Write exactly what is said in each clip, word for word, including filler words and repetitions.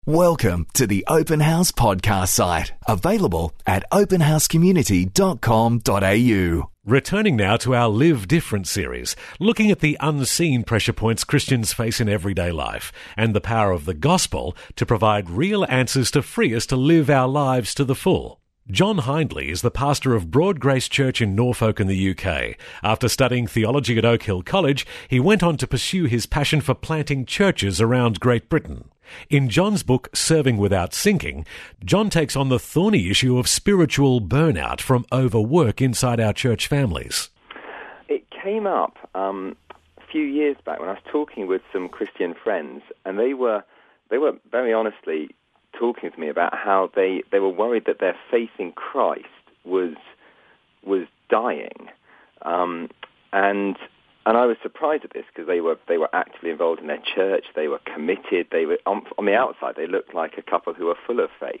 Welcome to the Open House podcast site, available at open house community dot com dot a u. Returning now to our Live Different series, looking at the unseen pressure points Christians face in everyday life and the power of the gospel to provide real answers to free us to live our lives to the full. John Hindley is the pastor of Broad Grace Church in Norfolk in the U K. After studying theology at Oak Hill College, he went on to pursue his passion for planting churches around Great Britain. In John's book, Serving Without Sinking, John takes on the thorny issue of spiritual burnout from overwork inside our church families. It came up um, a few years back when I was talking with some Christian friends, and they were they were very honestly talking to me about how they, they were worried that their faith in Christ was was dying, um, and. And I was surprised at this because they were they were actively involved in their church. They were committed. They were on, on the outside. They looked like a couple who were full of faith.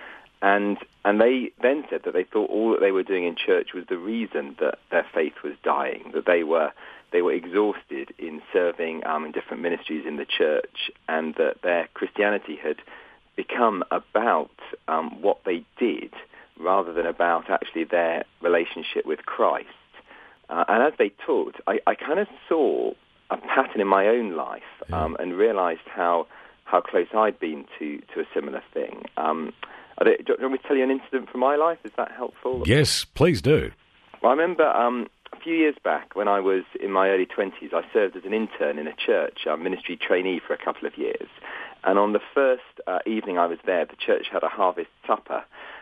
And and they then said that they thought all that they were doing in church was the reason that their faith was dying. That they were they were exhausted in serving um, in different ministries in the church, and that their Christianity had become about um, what they did rather than about actually their relationship with Christ. Uh, and as they talked, I, I kind of saw a pattern in my own life um, and realized how how close I'd been to, to a similar thing. Um, I don't, do you want me to tell you an incident from my life? Is that helpful? Yes, please do. Well, I remember um, a few years back when I was in my early twenties, I served as an intern in a church, a ministry trainee for a couple of years. And on the first uh, evening I was there, the church had a harvest supper.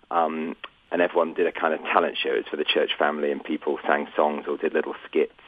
Um And everyone did a kind of talent shows for the church family, and people sang songs or did little skits.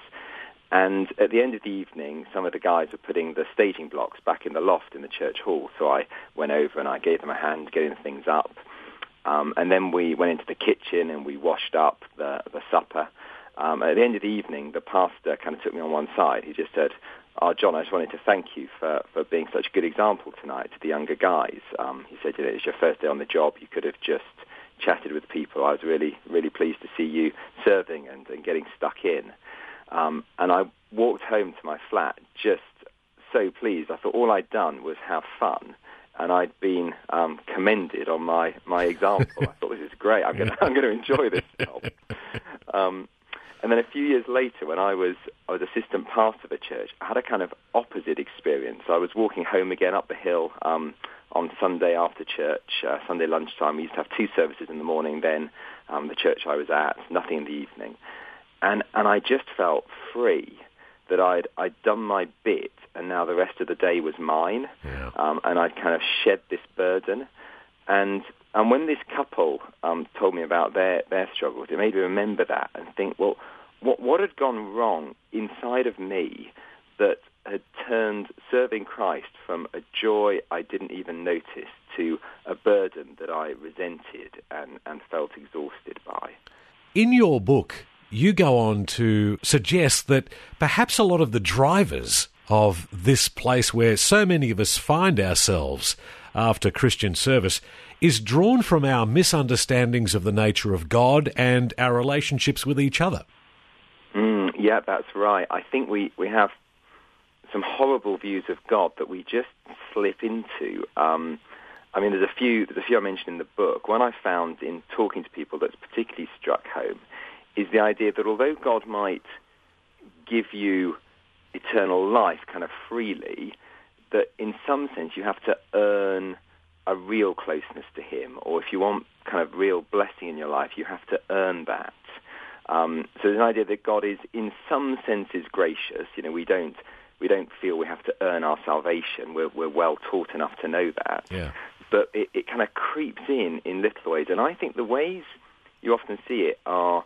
And at the end of the evening, some of the guys were putting the staging blocks back in the loft in the church hall. So I went over and I gave them a hand getting things up. Um, and then we went into the kitchen and we washed up the, the supper. Um, at the end of the evening, the pastor kind of took me on one side. He just said, "Oh, John, I just wanted to thank you for, for being such a good example tonight to the younger guys." Um, he said, "You know, it's your first day on the job. You could have just chatted with people. I was really, really pleased to see you serving and, and getting stuck in." Um, and I walked home to my flat just so pleased. I thought all I'd done was have fun, and I'd been um, commended on my, my example. I thought, this is great. I'm going to I'm going to enjoy this job. Um, and then a few years later, when I was I was assistant pastor of a church, I had a kind of opposite experience. I was walking home again up the hill um, on Sunday after church, uh, Sunday lunchtime. We used to have two services in the morning, then um, the church I was at, nothing in the evening. And and I just felt free that I'd I'd done my bit, and now the rest of the day was mine. Yeah. Um, and I'd kind of shed this burden. And and when this couple um, told me about their, their struggles, it made me remember that and think, well, what what had gone wrong inside of me that had turned serving Christ from a joy I didn't even notice to a burden that I resented and, and felt exhausted by. In your book, you go on to suggest that perhaps a lot of the drivers of this place where so many of us find ourselves after Christian service is drawn from our misunderstandings of the nature of God and our relationships with each other. Mm, yeah, that's right. I think we, we have some horrible views of God that we just slip into. Um, I mean, there's a few there's a few I mentioned in the book. One I found in talking to people that's particularly struck home is the idea that although God might give you eternal life kind of freely, that in some sense you have to earn a real closeness to him, or if you want kind of real blessing in your life, you have to earn that. Um, so there's an idea that God is in some senses gracious. You know, we don't We don't feel we have to earn our salvation. We're, we're well taught enough to know that. Yeah. But it, it kind of creeps in in little ways. And I think the ways you often see it are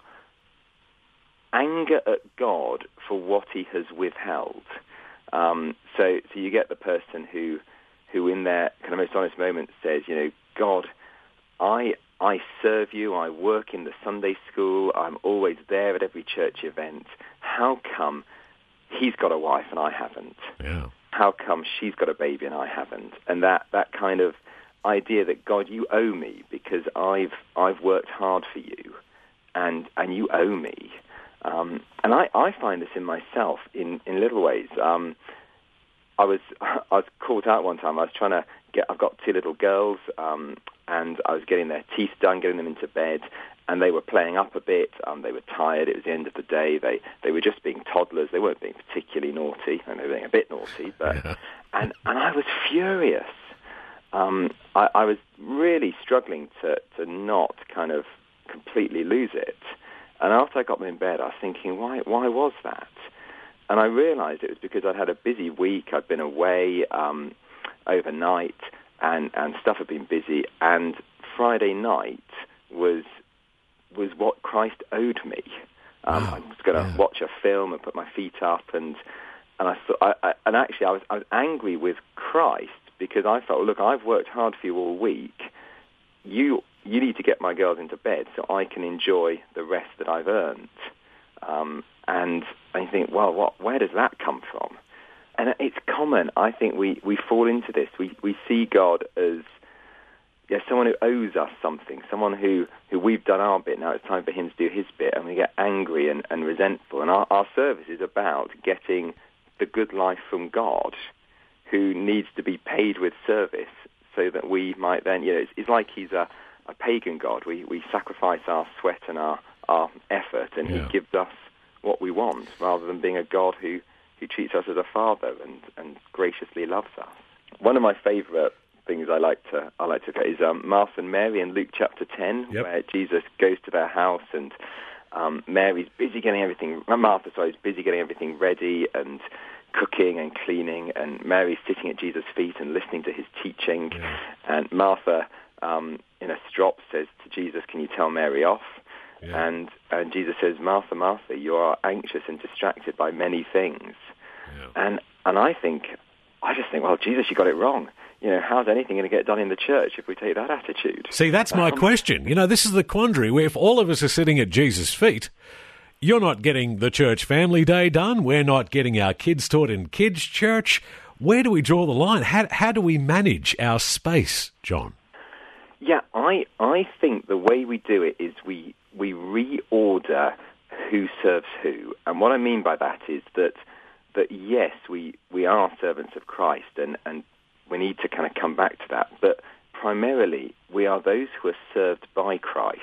anger at God for what he has withheld. Um, so, so you get the person who, who in their kind of most honest moments says, you know, God, I I serve you, I work in the Sunday school, I'm always there at every church event. How come he's got a wife and I haven't? Yeah. How come she's got a baby and I haven't? And that, that kind of idea that, God, you owe me because I've I've worked hard for you, and and you owe me. Um, and I, I find this in myself in, in little ways. Um, I was I was caught out one time. I was trying to get, I've got two little girls, um, and I was getting their teeth done, getting them into bed, and they were playing up a bit. Um, they were tired. It was the end of the day. They they were just being toddlers. They weren't being particularly naughty, and they were being a bit naughty. But Yeah. and and I was furious. Um, I, I was really struggling to to not kind of completely lose it. And after I got them in bed, I was thinking, why why was that? And I realized it was because I'd had a busy week. I'd been away um, overnight, and, and stuff had been busy. And Friday night was was what Christ owed me. Um, Wow. I was going to Yeah. watch a film and put my feet up, and and I thought, I, I, and actually, I was I was angry with Christ because I felt, look, I've worked hard for you all week. You you need to get my girls into bed so I can enjoy the rest that I've earned. Um, and I think, well, what? Where does that come from? And it's common. I think we, we fall into this. We we see God as yeah, someone who owes us something, someone who, who we've done our bit. Now it's time for him to do his bit, and we get angry and, and resentful. And our, our service is about getting the good life from God, who needs to be paid with service, so that we might then, you know, it's, it's like he's a, a pagan God. We we sacrifice our sweat and our, our effort, and Yeah. he gives us what we want, rather than being a God who, who treats us as a father and, and graciously loves us. One of my favourite things I like to I like to look at is um, Martha and Mary in Luke chapter ten, Yep. where Jesus goes to their house, and um, Mary's busy getting everything. Martha, sorry, is busy getting everything ready and cooking and cleaning, and Mary's sitting at Jesus' feet and listening to his teaching. Yeah. And Martha, um, in a strop, says to Jesus, "Can you tell Mary off?" Yeah. And and Jesus says, "Martha, Martha, you are anxious and distracted by many things." Yeah. And and I think, I just think, well, Jesus, you got it wrong. You know, how's anything going to get done in the church if we take that attitude? See, that's my Um, question. You know, this is the quandary where if all of us are sitting at Jesus' feet, you're not getting the church family day done, we're not getting our kids taught in kids' church. Where do we draw the line? How, how do we manage our space, John? Yeah, I I think the way we do it is we we reorder who serves who. And what I mean by that is that that yes, we, we are servants of Christ, and, and we need to kind of come back to that. But primarily, we are those who are served by Christ.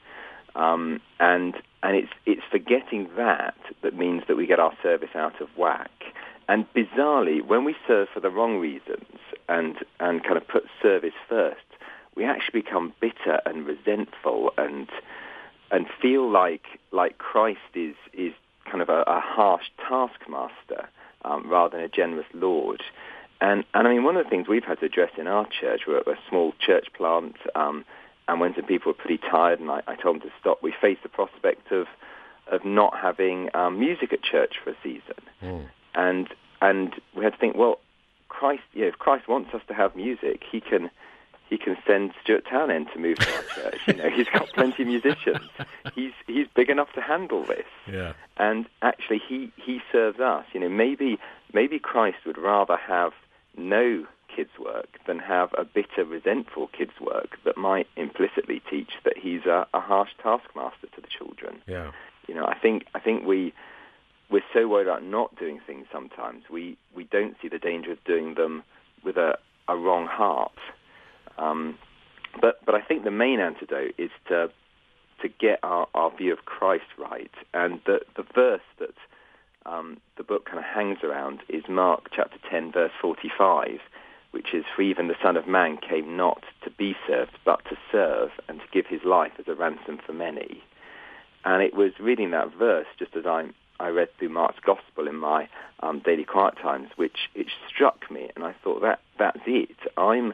Um, and and it's it's forgetting that that means that we get our service out of whack. And bizarrely, when we serve for the wrong reasons and, and kind of put service first, we actually become bitter and resentful and and feel like like Christ is is kind of a, a harsh taskmaster um, rather than a generous Lord. And and I mean, one of the things we've had to address in our church, we're a small church plant, um, and when some people were pretty tired, and I, I told them to stop, we faced the prospect of of not having um, music at church for a season. Mm. And and we had to think, well, Christ, you know, if Christ wants us to have music, he can he can send Stuart Townend to move to our church. You know, he's got plenty of musicians. He's he's big enough to handle this. Yeah. And actually, he, he serves us. You know, maybe maybe Christ would rather have no kids' work than have a bitter, resentful kids' work that might implicitly teach that he's a, a harsh taskmaster to the children. Yeah. You know, I think I think we we're so worried about not doing things sometimes. We we don't see the danger of doing them with a, a wrong heart. Um, but but I think the main antidote is to to get our, our view of Christ right. And the the verse that um, the book kind of hangs around is Mark chapter ten, verse forty-five, which is, "For even the Son of Man came not to be served, but to serve, and to give his life as a ransom for many." And it was reading that verse just as I I read through Mark's Gospel in my um, daily quiet times, which it struck me, and I thought that that's it. I'm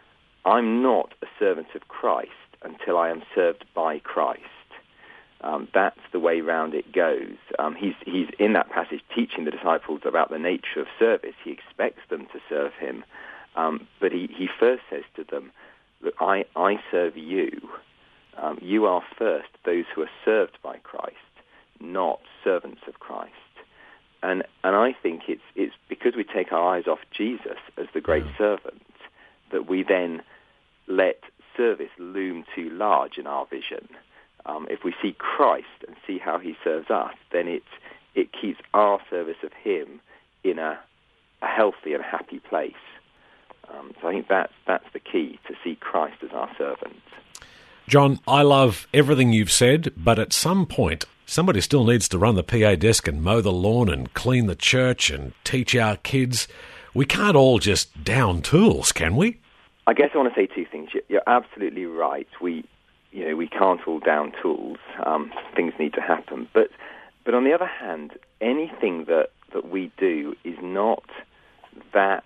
I'm not a servant of Christ until I am served by Christ. Um, that's the way round it goes. Um, he's he's in that passage teaching the disciples about the nature of service. He expects them to serve him, um, but he, he first says to them, "Look, I I serve you. Um, you are first those who are served by Christ, not servants of Christ." And and I think it's it's because we take our eyes off Jesus as the great Yeah. servant that we then let service loom too large in our vision. Um, if we see Christ and see how he serves us, then it it keeps our service of him in a, a healthy and happy place. Um, so I think that's, that's the key, to see Christ as our servant. John, I love everything you've said, but at some point, somebody still needs to run the P A desk and mow the lawn and clean the church and teach our kids. We can't all just down tools, can we? I guess I want to say two things. You're absolutely right. We, you know, we can't all down tools. Um, things need to happen. But, but on the other hand, anything that, that we do is not that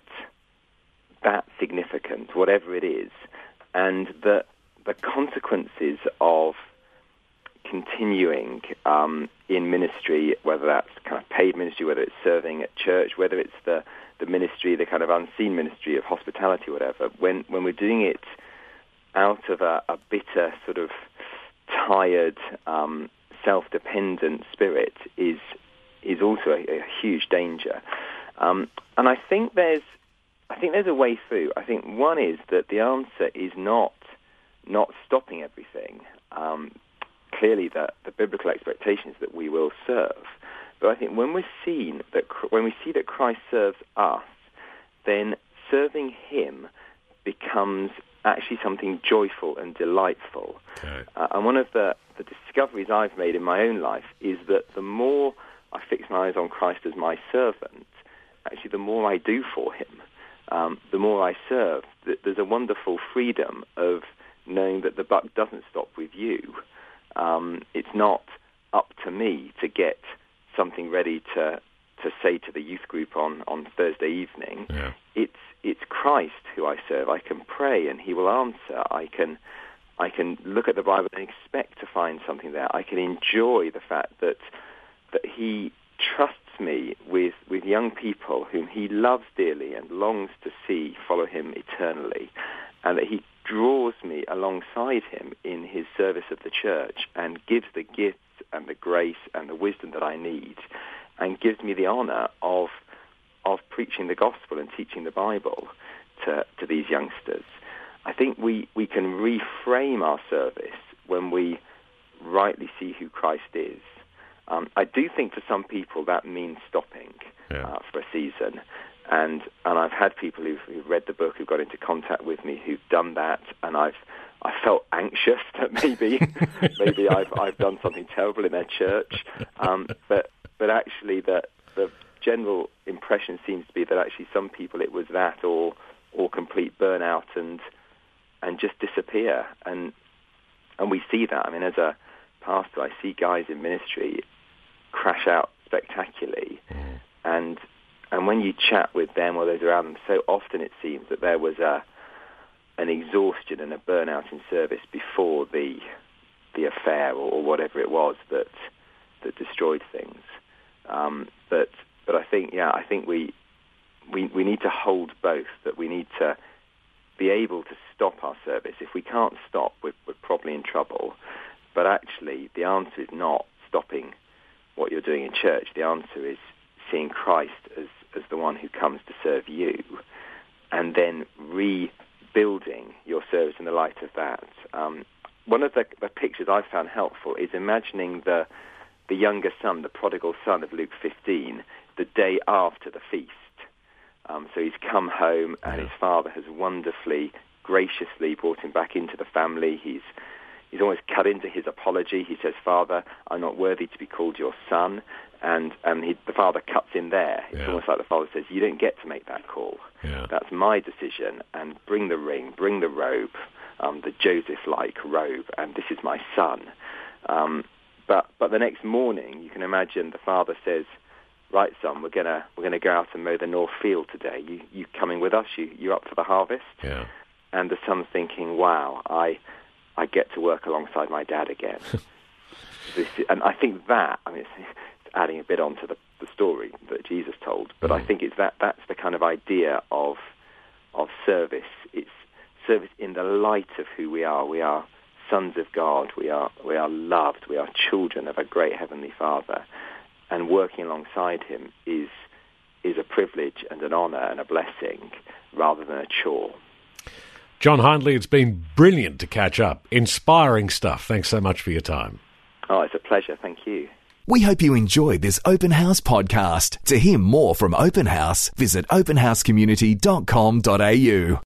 that significant, whatever it is, and the the consequences of continuing um, in ministry, whether that's kind of paid ministry, whether it's serving at church, whether it's the the ministry, the kind of unseen ministry of hospitality, whatever, when when we're doing it out of a, a bitter, sort of tired, um, self-dependent spirit, is is also a, a huge danger. Um, and I think there's I think there's a way through. I think one is that the answer is not not stopping everything. Um, clearly, the, the biblical expectation is that we will serve. But I think when we're seen that when we see that Christ serves us, then serving Him becomes actually something joyful and delightful. Okay. Uh, and one of the, the discoveries I've made in my own life is that the more I fix my eyes on Christ as my servant, actually the more I do for Him, um, the more I serve. There's a wonderful freedom of knowing that the buck doesn't stop with you. Um, it's not up to me to get something ready to to say to the youth group on, on Thursday evening. Yeah. It's it's Christ who I serve. I can pray and He will answer. I can I can look at the Bible and expect to find something there. I can enjoy the fact that that He trusts me with, with young people whom He loves dearly and longs to see follow Him eternally, and that He draws me alongside Him in His service of the church and gives the gifts and the grace and the wisdom that I need, and gives me the honor of of preaching the gospel and teaching the Bible to, to these youngsters. I think we, we can reframe our service when we rightly see who Christ is. Um, I do think for some people that means stopping yeah. uh, for a season. And and I've had people who've, who've read the book, who've got into contact with me, who've done that, and I've I felt anxious that maybe maybe I've I've done something terrible in their church. Um, but but actually, the the general impression seems to be that actually some people it was that or or complete burnout and and just disappear. And and we see that. I mean, as a pastor, I see guys in ministry crash out spectacularly, mm. and. And when you chat with them or those around them, so often it seems that there was a an exhaustion and a burnout in service before the the affair or, or whatever it was that that destroyed things. Um, but but I think yeah, I think we we we need to hold both. That we need to be able to stop our service. If we can't stop, we're, we're probably in trouble. But actually, the answer is not stopping what you're doing in church. The answer is seeing Christ as as the one who comes to serve you, and then rebuilding your service in the light of that. Um, one of the, the pictures I found helpful is imagining the the younger son, the prodigal son of Luke fifteen, the day after the feast. Um, so he's come home, and his father has wonderfully, graciously brought him back into the family. He's he's almost cut into his apology. He says, "Father, I'm not worthy to be called your son." And um, he, the father cuts in there. It's yeah. almost like the father says, you don't get to make that call. Yeah. That's my decision. And bring the ring, bring the robe, um, the Joseph-like robe, and this is my son. Um, but but the next morning, you can imagine the father says, right, son, we're gonna we're gonna go out and mow the north field today. You you coming with us? You you up for the harvest? Yeah. And the son's thinking, wow, I I get to work alongside my dad again. this, and I think that I mean. It's, adding a bit onto the, the story that Jesus told, but mm. I think it's that that's the kind of idea of of service. It's service in the light of who we are. We are sons of God. We are we are loved. We are children of a great Heavenly Father, and working alongside Him is is a privilege and an honor and a blessing rather than a chore. John Hindley, it's been brilliant to catch up. Inspiring stuff. Thanks so much for your time. Oh, it's a pleasure. Thank you. We hope you enjoyed this Open House podcast. To hear more from Open House, visit open house community dot com dot a u.